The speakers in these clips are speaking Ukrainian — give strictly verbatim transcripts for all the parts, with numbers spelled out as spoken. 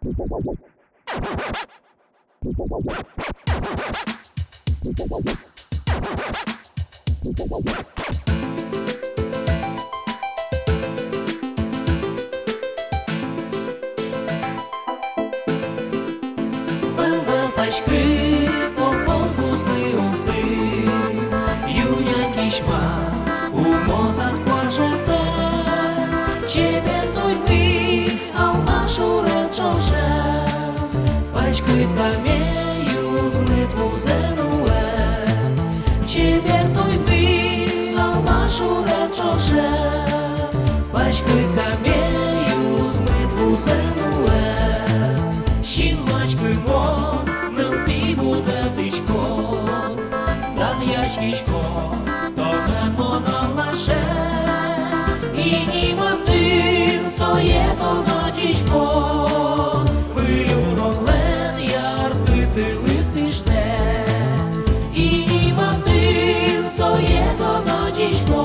Пачки, колхозу си-оси, юня кишма, у мозат кважете, чебентуй ми, ал нашу речоше, пачки камею з Литву зенуе, чебентуй ми, ал нашу речоше, пачки камею з Литву зенуе, щінмачки мо, буде тичко, дан яшкішко, то гемо на лаше, і німа тин соє то ночічко, вилюролен ярки ти лист пішне, і німа тин соє то ночічко,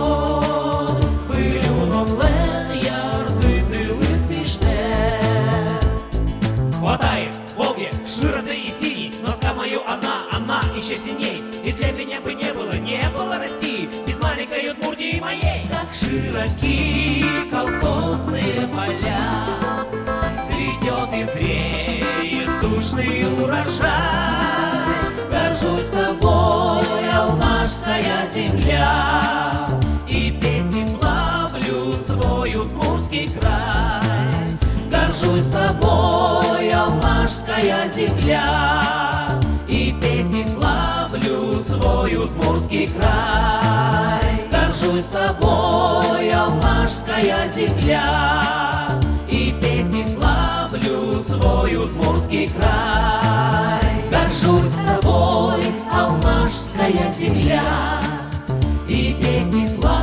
вилюролен ярки ти лист пішне. Хватает, волки, широты и синий, но мою она, она еще сильней. И для меня бы не было, не было России без маленькой Удмуртии моей. Так широки колхозные поля, цветет и зреет душный урожай. Горжусь тобой, алмашская земля, и песни славлю свой удмуртский край. Горжусь тобой, алмашская земля, и песни славлю свой удмуртский край. Горжусь тобой, алмашская земля, и песни славлю свой удмуртский край. Горжусь тобой, алмашская земля, и песни славлю